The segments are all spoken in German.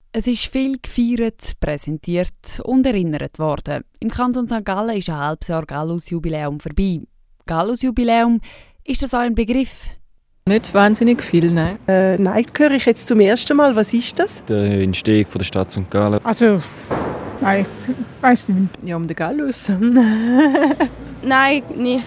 Es ist viel gefeiert, präsentiert und erinnert worden. Im Kanton St. Gallen ist ein halbes Jahr Gallus-Jubiläum vorbei. Gallus-Jubiläum, ist das auch ein Begriff? Nicht wahnsinnig viel, nein. Nein, das höre ich jetzt zum ersten Mal. Was ist das? Die Entstehung der Stadt St. Gallen. Also, nein, ich weiss nicht. Ja, um den Gallus. Nein, nicht.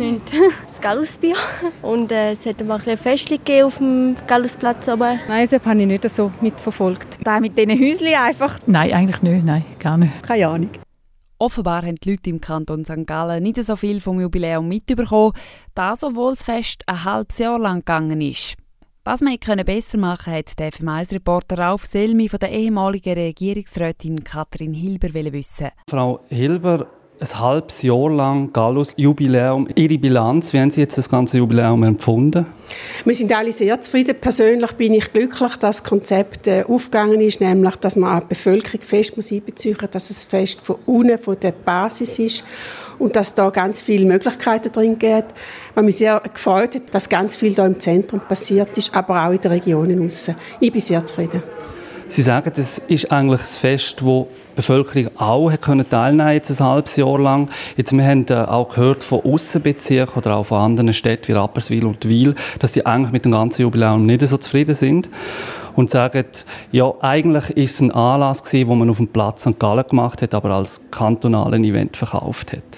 Das Gallusbier. Und es hat mal ein Fest gegeben auf dem Gallusplatz oben. Nein, das habe ich nicht so mitverfolgt. Da mit diesen Häuschen einfach. Nein, eigentlich nicht. Nein, gar nicht. Keine Ahnung. Offenbar haben die Leute im Kanton St. Gallen nicht so viel vom Jubiläum mitbekommen, das, obwohl das Fest ein halbes Jahr lang gegangen ist. Was man besser machen konnte, hat der FM1-Reporter Ralf Selmi von der ehemaligen Regierungsrätin Katrin Hilber wissen. Frau Hilber, ein halbes Jahr lang Gallus-Jubiläum. Ihre Bilanz, wie haben Sie jetzt das ganze Jubiläum empfunden? Wir sind alle sehr zufrieden. Persönlich bin ich glücklich, dass das Konzept aufgegangen ist, nämlich, dass man die Bevölkerung fest einbeziehen muss, dass es fest von unten, von der Basis ist und dass da ganz viele Möglichkeiten drin gibt. Was mich sehr gefreut hat, dass ganz viel da im Zentrum passiert ist, aber auch in den Regionen aussen. Ich bin sehr zufrieden. Sie sagen, es ist eigentlich ein Fest, wo die Bevölkerung auch teilnehmen konnte, jetzt ein halbes Jahr lang. Jetzt, wir haben auch gehört von Aussenbezirken oder auch von anderen Städten wie Rapperswil und Wil, dass sie eigentlich mit dem ganzen Jubiläum nicht so zufrieden sind und sagen, ja, eigentlich ist es ein Anlass gewesen, den man auf dem Platz St. Gallen gemacht hat, aber als kantonalen Event verkauft hat.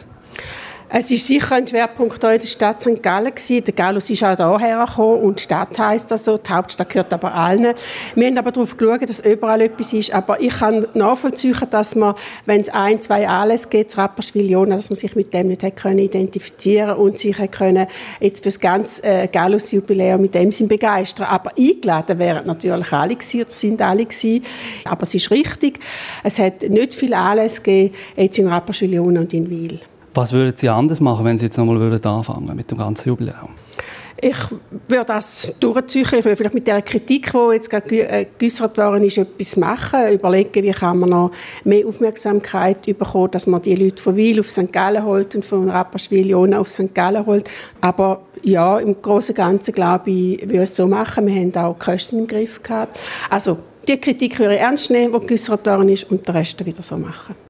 Es war sicher ein Schwerpunkt hier in der Stadt St. Gallen. Der Gallus ist auch hierher gekommen und die Stadt heisst das so. Die Hauptstadt gehört aber allen. Wir haben aber darauf geschaut, dass überall etwas ist. Aber ich kann nachvollziehen, dass man, wenn es 1, 2 Anlässe gibt, Rapperswil, Jona, dass man sich mit dem nicht identifizieren konnte und sich jetzt für das ganze Gallus-Jubiläum mit dem Sinn begeistern. Aber eingeladen wären natürlich alle gewesen, oder sind alle gewesen. Aber es ist richtig, es hat nicht viele Anlässe gegeben, jetzt in Rapperswil, Jona und in Wil. Was würden Sie anders machen, wenn Sie jetzt nochmal anfangen mit dem ganzen Jubiläum? Ich würde das durchziehen, vielleicht mit der Kritik, die jetzt gerade geäussert worden ist, etwas machen, überlegen, wie kann man noch mehr Aufmerksamkeit bekommen, dass man die Leute von Wil auf St. Gallen holt und von Rapperswil Jona auf St. Gallen holt. Aber ja, im Großen und Ganzen glaube ich, würde es so machen. Wir haben auch die Kosten im Griff gehabt. Also die Kritik würde ich ernst nehmen, die geäussert worden ist, und den Rest wieder so machen.